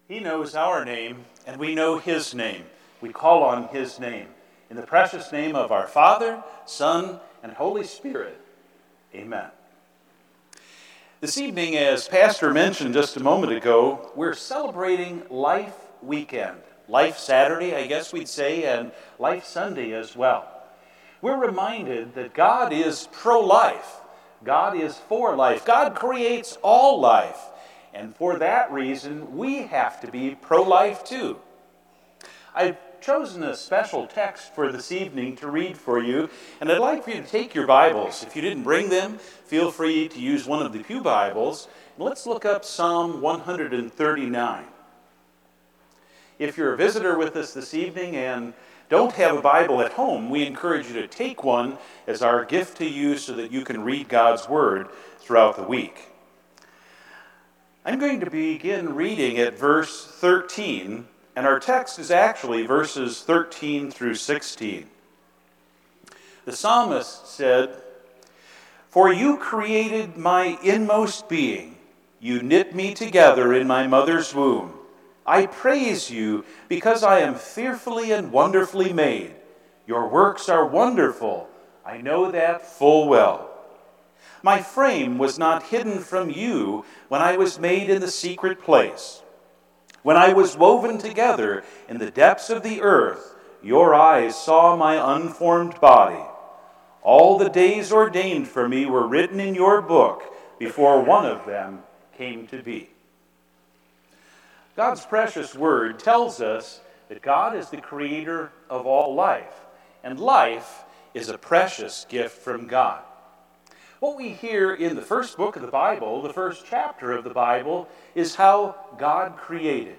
He knows our name, and we know his name. We call on his name. In the precious name of our Father, Son, and Holy Spirit. Amen. This evening, as Pastor mentioned just a moment ago, we're celebrating Life Weekend. Life Saturday, I guess we'd say, and Life Sunday as well. We're reminded that God is pro-life. God is for life. God creates all life. And for that reason, we have to be pro-life too. I've chosen a special text for this evening to read for you, and I'd like for you to take your Bibles. If you didn't bring them, feel free to use one of the pew Bibles. Let's look up Psalm 139. If you're a visitor with us this evening and don't have a Bible at home, we encourage you to take one as our gift to you so that you can read God's Word throughout the week. I'm going to begin reading at verse 13, and our text is actually verses 13 through 16. The psalmist said, "For you created my inmost being. You knit me together in my mother's womb. I praise you because I am fearfully and wonderfully made. Your works are wonderful. I know that full well. My frame was not hidden from you when I was made in the secret place. When I was woven together in the depths of the earth, your eyes saw my unformed body. All the days ordained for me were written in your book before one of them came to be." God's precious word tells us that God is the creator of all life, and life is a precious gift from God. What we hear in the first book of the Bible, the first chapter of the Bible, is how God created.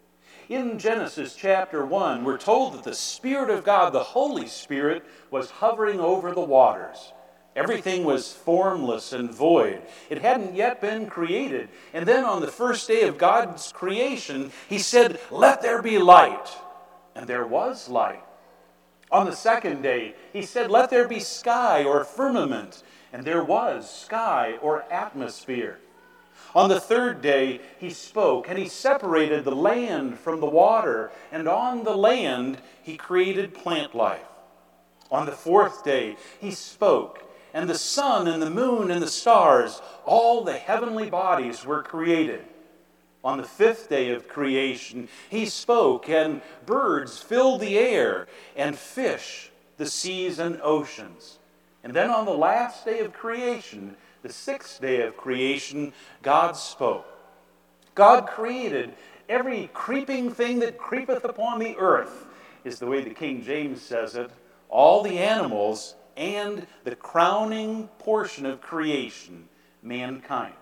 In Genesis chapter 1, we're told that the Spirit of God, the Holy Spirit, was hovering over the waters. Everything was formless and void. It hadn't yet been created. And then on the first day of God's creation, he said, "Let there be light." And there was light. On the second day, he said, "Let there be sky or firmament." And there was sky or atmosphere. On the third day, he spoke, and he separated the land from the water, and on the land, he created plant life. On the fourth day, he spoke, and the sun and the moon and the stars, all the heavenly bodies were created. On the fifth day of creation, he spoke, and birds filled the air, and fish the seas and oceans. And then on the last day of creation, the sixth day of creation, God spoke. God created every creeping thing that creepeth upon the earth, is the way the King James says it, all the animals, and the crowning portion of creation, mankind.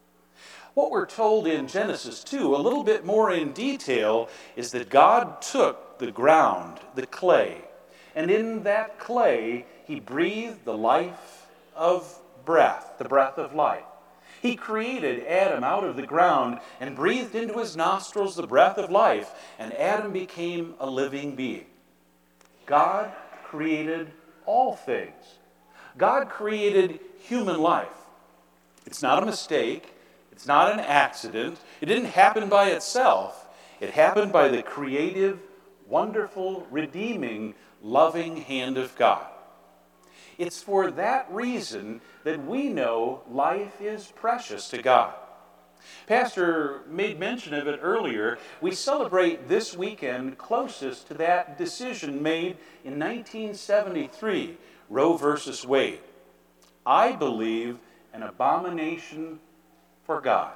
What we're told in Genesis 2, a little bit more in detail, is that God took the ground, the clay, and in that clay, he breathed the life of breath, the breath of life. He created Adam out of the ground and breathed into his nostrils the breath of life, and Adam became a living being. God created all things. God created human life. It's not a mistake. It's not an accident. It didn't happen by itself. It happened by the creative, wonderful, redeeming, loving hand of God. It's for that reason that we know life is precious to God. Pastor made mention of it earlier. We celebrate this weekend closest to that decision made in 1973, Roe versus Wade. I believe an abomination for God.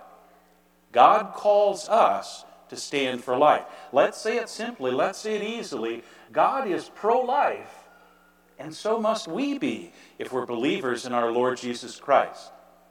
God calls us to stand for life. Let's say it simply, let's say it easily. God is pro-life. And so must we be if we're believers in our Lord Jesus Christ.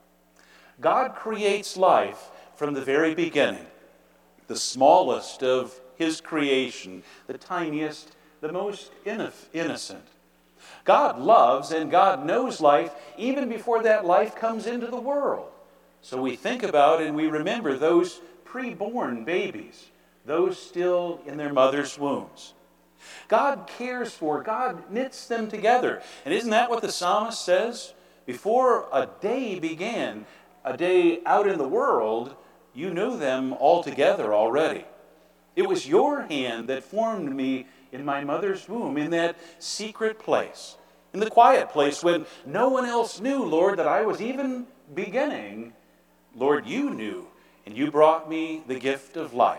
God creates life from the very beginning, the smallest of his creation, the tiniest, the most innocent. God loves and God knows life even before that life comes into the world. So we think about and we remember those pre-born babies, those still in their mother's wombs. God cares for, God knits them together. And isn't that what the psalmist says? Before a day began, a day out in the world, you knew them all together already. It was your hand that formed me in my mother's womb, in that secret place, in the quiet place when no one else knew, Lord, that I was even beginning. Lord, you knew, and you brought me the gift of life.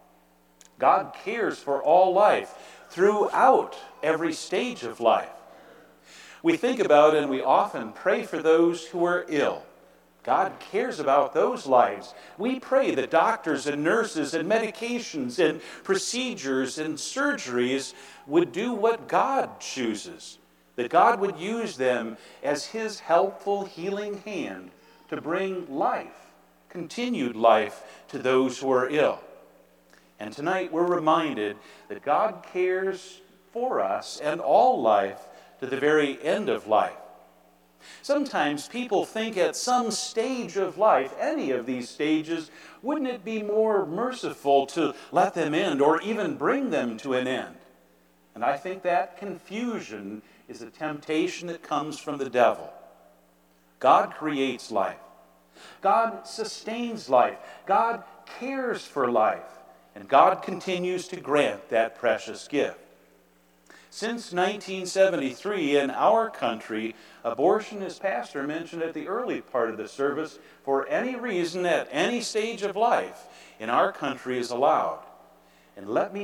God cares for all life throughout every stage of life. We think about and we often pray for those who are ill. God cares about those lives. We pray that doctors and nurses and medications and procedures and surgeries would do what God chooses, that God would use them as his helpful, healing hand to bring life, continued life, to those who are ill. And tonight we're reminded that God cares for us and all life to the very end of life. Sometimes people think at some stage of life, any of these stages, wouldn't it be more merciful to let them end or even bring them to an end? And I think that confusion is a temptation that comes from the devil. God creates life. God sustains life. God cares for life. And God continues to grant that precious gift. Since 1973 in our country, abortion, as Pastor mentioned at the early part of the service, for any reason at any stage of life in our country is allowed. And let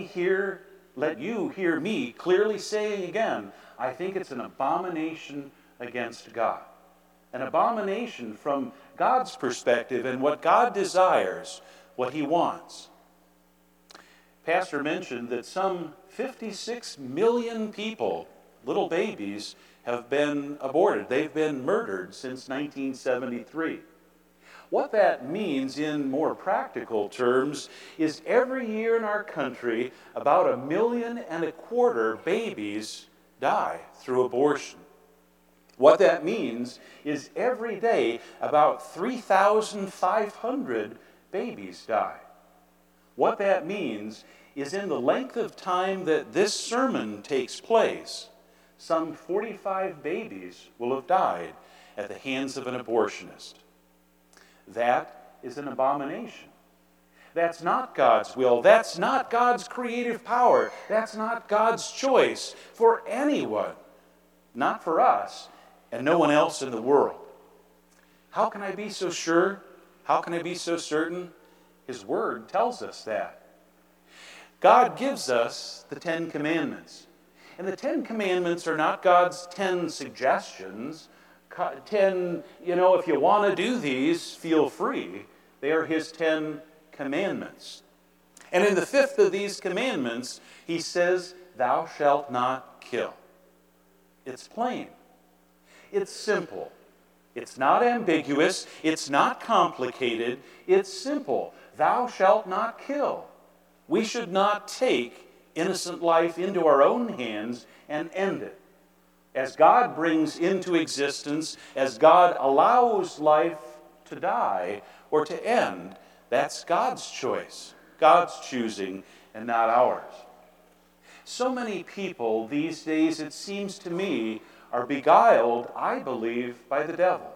you hear me clearly saying again, I think it's an abomination against God. An abomination from God's perspective and what God desires, what he wants. Pastor mentioned that some 56 million people, little babies, have been aborted. They've been murdered since 1973. What that means in more practical terms is every year in our country, about 1.25 million babies die through abortion. What that means is every day, about 3,500 babies die. What that means is in the length of time that this sermon takes place, some 45 babies will have died at the hands of an abortionist. That is an abomination. That's not God's will. That's not God's creative power. That's not God's choice for anyone, not for us, and no one else in the world. How can I be so sure? How can I be so certain? His Word tells us that. God gives us the 10 Commandments. And the 10 Commandments are not God's 10 suggestions. 10, if you want to do these, feel free. They are his 10 commandments. And in the 5th of these commandments, he says, thou shalt not kill. It's plain. It's simple. It's not ambiguous. It's not complicated. It's simple. Thou shalt not kill. We should not take innocent life into our own hands and end it. As God brings into existence, as God allows life to die or to end, that's God's choice, God's choosing, and not ours. So many people these days, it seems to me, are beguiled, I believe, by the devil.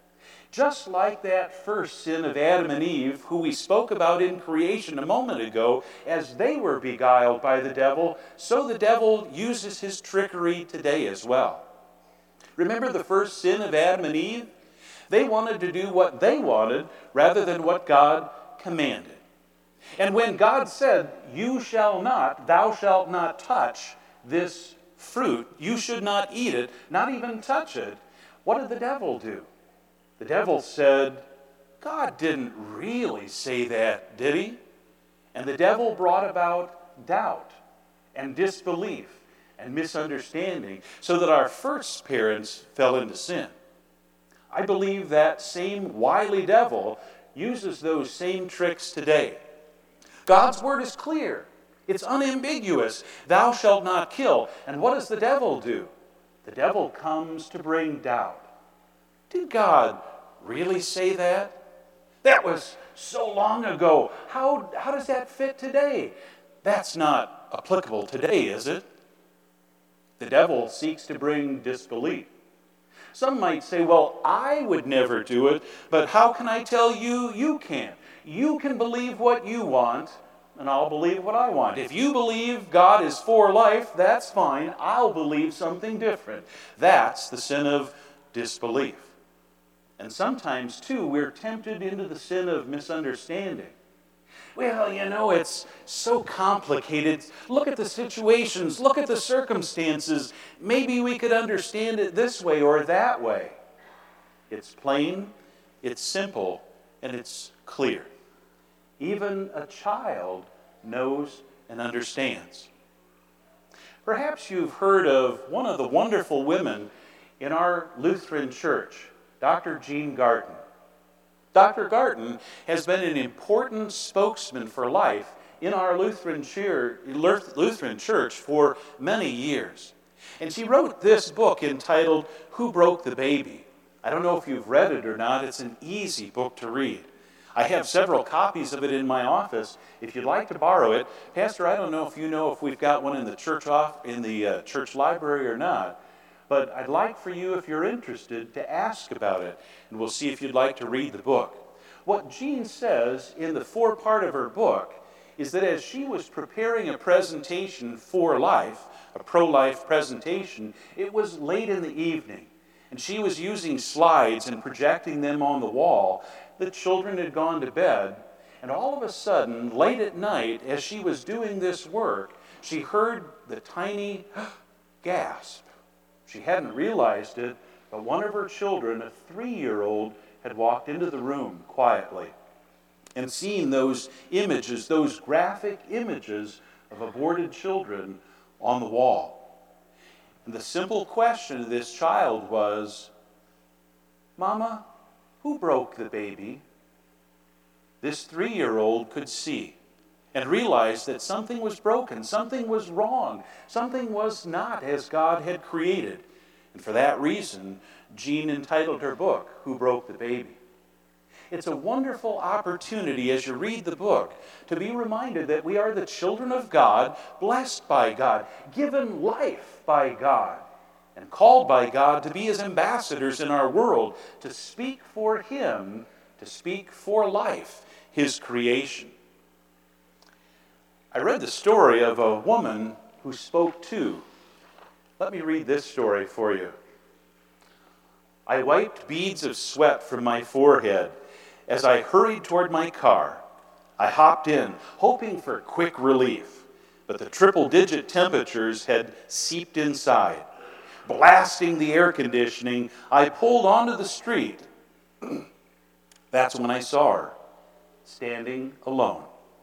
Just like that first sin of Adam and Eve, who we spoke about in creation a moment ago, as they were beguiled by the devil, so the devil uses his trickery today as well. Remember the first sin of Adam and Eve? They wanted to do what they wanted rather than what God commanded. And when God said, thou shalt not touch this fruit, you should not eat it, not even touch it, what did the devil do? The devil said, God didn't really say that, did he? And the devil brought about doubt and disbelief and misunderstanding so that our first parents fell into sin. I believe that same wily devil uses those same tricks today. God's word is clear. It's unambiguous. Thou shalt not kill. And what does the devil do? The devil comes to bring doubt. Did God really say that? That was so long ago. How does that fit today? That's not applicable today, is it? The devil seeks to bring disbelief. Some might say, well, I would never do it, but how can I tell you you can't? You can believe what you want. and I'll believe what I want. If you believe God is for life, that's fine. I'll believe something different. That's the sin of disbelief. And sometimes, too, we're tempted into the sin of misunderstanding. Well, it's so complicated. Look at the situations. Look at the circumstances. Maybe we could understand it this way or that way. It's plain, it's simple, and it's clear. Even a child knows and understands. Perhaps you've heard of one of the wonderful women in our Lutheran church, Dr. Jean Garten. Dr. Garten has been an important spokesman for life in our Lutheran church for many years. And she wrote this book entitled, Who Broke the Baby? I don't know if you've read it or not. It's an easy book to read. I have several copies of it in my office. If you'd like to borrow it, Pastor, I don't know if we've got one in the church library or not. But I'd like for you, if you're interested, to ask about it, and we'll see if you'd like to read the book. What Jean says in the forepart of her book is that as she was preparing a presentation for life, a pro-life presentation, it was late in the evening, and she was using slides and projecting them on the wall. The children had gone to bed, and all of a sudden, late at night, as she was doing this work, she heard the tiny gasp. She hadn't realized it, but one of her children, a 3-year-old, had walked into the room quietly and seen those images, those graphic images of aborted children on the wall. And the simple question of this child was, Mama, who broke the baby? This 3-year-old could see and realized that something was broken, something was wrong, something was not as God had created. And for that reason, Jean entitled her book, Who Broke the Baby? It's a wonderful opportunity as you read the book to be reminded that we are the children of God, blessed by God, given life by God, and called by God to be His ambassadors in our world, to speak for Him, to speak for life, His creation. I read the story of a woman who spoke too. Let me read this story for you. I wiped beads of sweat from my forehead as I hurried toward my car. I hopped in, hoping for quick relief, but the triple-digit temperatures had seeped inside. Blasting the air conditioning, I pulled onto the street. That's when I saw her, standing alone.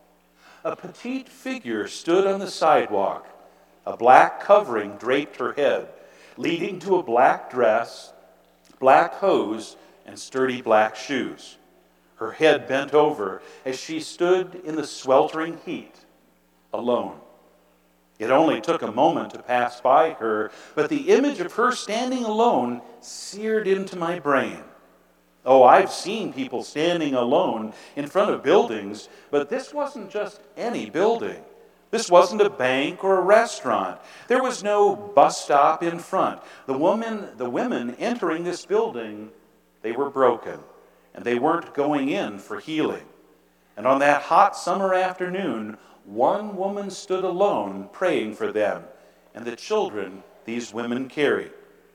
A petite figure stood on the sidewalk. A black covering draped her head, leading to a black dress, black hose, and sturdy black shoes. Her head bent over as she stood in the sweltering heat, alone. It only took a moment to pass by her, but the image of her standing alone seared into my brain. Oh, I've seen people standing alone in front of buildings, but this wasn't just any building. This wasn't a bank or a restaurant. There was no bus stop in front. The women entering this building, they were broken, and they weren't going in for healing. And on that hot summer afternoon, one woman stood alone praying for them and the children these women carried.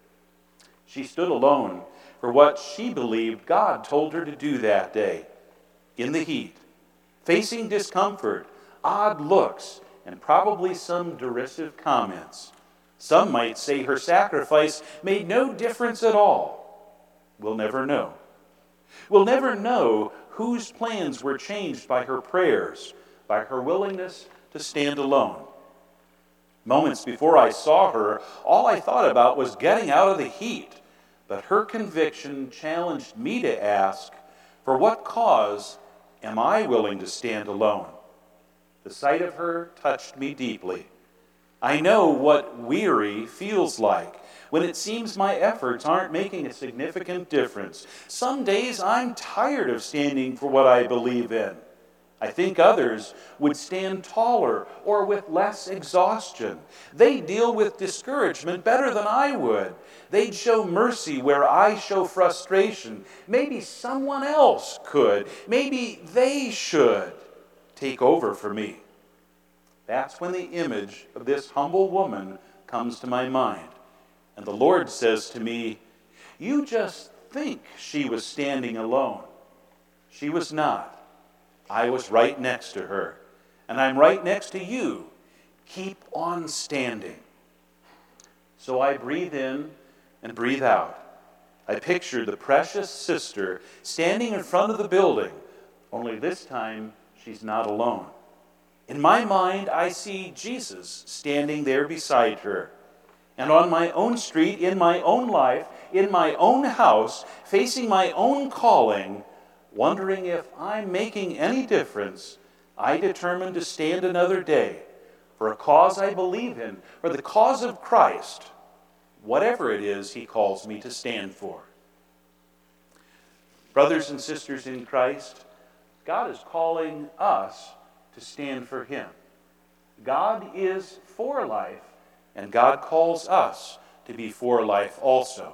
She stood alone for what she believed God told her to do that day, in the heat, facing discomfort, odd looks, and probably some derisive comments. Some might say her sacrifice made no difference at all. We'll never know. We'll never know whose plans were changed by her prayers, by her willingness to stand alone. Moments before I saw her, all I thought about was getting out of the heat. But her conviction challenged me to ask, for what cause am I willing to stand alone? The sight of her touched me deeply. I know what weary feels like when it seems my efforts aren't making a significant difference. Some days I'm tired of standing for what I believe in. I think others would stand taller or with less exhaustion. They deal with discouragement better than I would. They'd show mercy where I show frustration. Maybe someone else could. Maybe they should take over for me. That's when the image of this humble woman comes to my mind. And the Lord says to me, you just think she was standing alone. She was not. I was right next to her. And I'm right next to you. Keep on standing. So I breathe in and breathe out. I picture the precious sister standing in front of the building, only this time she's not alone. In my mind, I see Jesus standing there beside her. And on my own street, in my own life, in my own house, facing my own calling, wondering if I'm making any difference, I determine to stand another day for a cause I believe in, for the cause of Christ, whatever it is he calls me to stand for. Brothers and sisters in Christ, God is calling us to stand for him. God is for life, and God calls us to be for life also.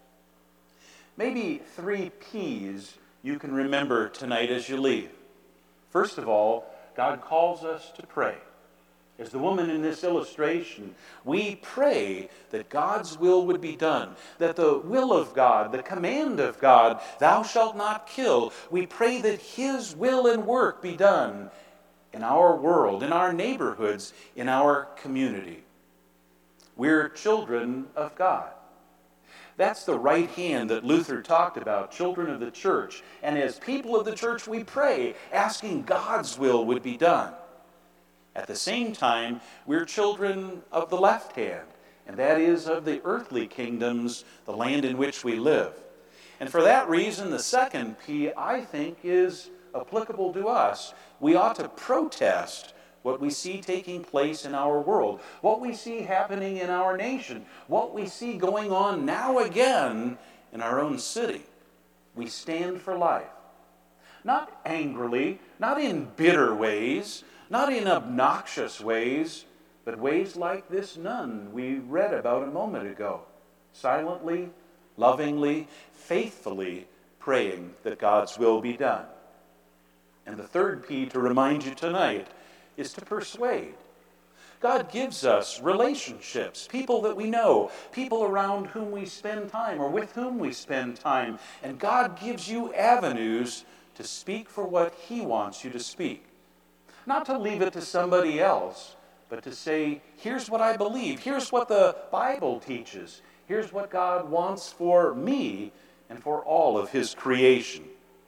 Maybe 3 P's you can remember tonight as you leave. First of all, God calls us to pray. As the woman in this illustration, we pray that God's will would be done, that the will of God, the command of God, thou shalt not kill, we pray that his will and work be done in our world, in our neighborhoods, in our community. We're children of God. That's the right hand that Luther talked about, children of the church. And as people of the church, we pray, asking God's will would be done. At the same time, we're children of the left hand, and that is of the earthly kingdoms, the land in which we live. And for that reason, the second P, I think, is applicable to us. We ought to protest what we see taking place in our world, what we see happening in our nation, what we see going on now again in our own city. We stand for life. Not angrily, not in bitter ways, not in obnoxious ways, but ways like this nun we read about a moment ago. Silently, lovingly, faithfully praying that God's will be done. And the third P to remind you tonight is to persuade. God gives us relationships, people that we know, people around whom we spend time or with whom we spend time. And God gives you avenues to speak for what he wants you to speak. Not to leave it to somebody else, but to say, here's what I believe, here's what the Bible teaches, here's what God wants for me and for all of his creation.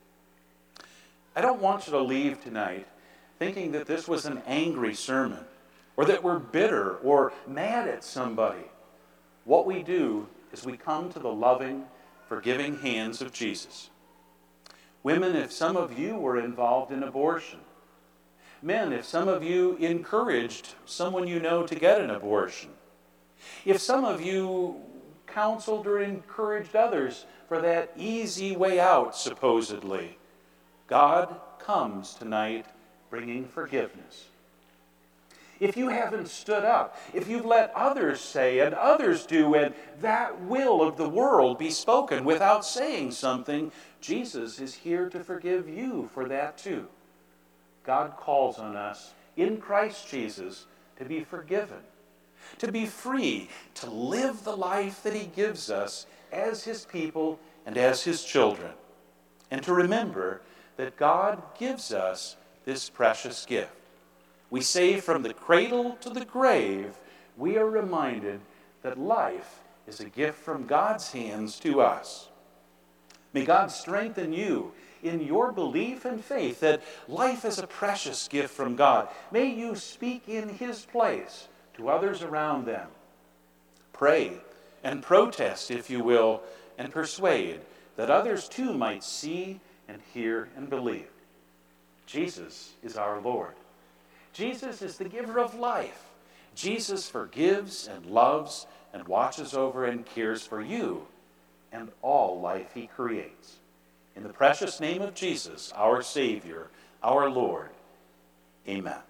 I don't want you to leave tonight thinking that this was an angry sermon, or that we're bitter or mad at somebody. What we do is we come to the loving, forgiving hands of Jesus. Women, if some of you were involved in abortion, men, if some of you encouraged someone you know to get an abortion, if some of you counseled or encouraged others for that easy way out, supposedly, God comes tonight bringing forgiveness. If you haven't stood up, if you've let others say and others do, and that will of the world be spoken without saying something, Jesus is here to forgive you for that too. God calls on us in Christ Jesus to be forgiven, to be free, to live the life that he gives us as his people and as his children, and to remember that God gives us this precious gift. We say from the cradle to the grave, we are reminded that life is a gift from God's hands to us. May God strengthen you in your belief and faith that life is a precious gift from God. May you speak in his place to others around them. Pray and protest, if you will, and persuade that others too might see and hear and believe. Jesus is our Lord. Jesus is the giver of life. Jesus forgives and loves and watches over and cares for you and all life he creates. In the precious name of Jesus, our Savior, our Lord. Amen.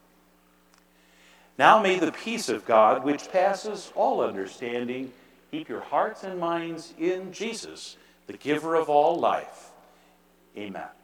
Now may the peace of God, which passes all understanding, keep your hearts and minds in Jesus, the giver of all life. Amen.